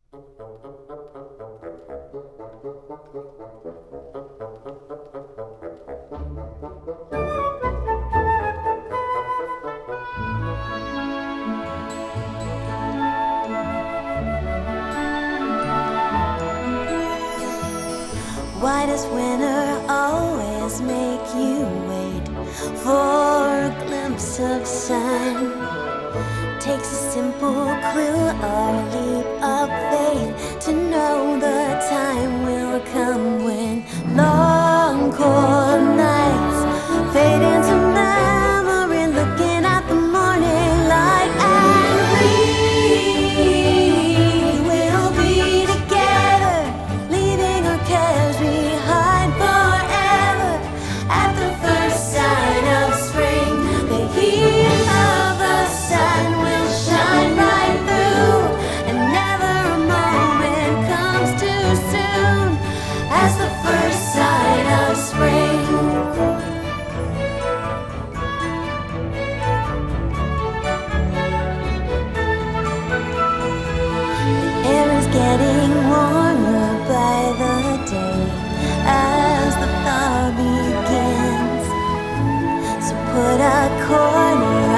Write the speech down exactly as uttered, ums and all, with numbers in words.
Why does winter always make you wait for a glimpse of sun? Takes a simple clue or leap of faith to know the time will come when long cold nights fade into memory, looking at the morning light, and we will be together, leaving our cares behind forever. At the first sign of spring, the heat of the sun will shine right through, and never a moment comes too soon as the first sign of spring. The air is getting warmer by the day as the thaw begins, so put a corner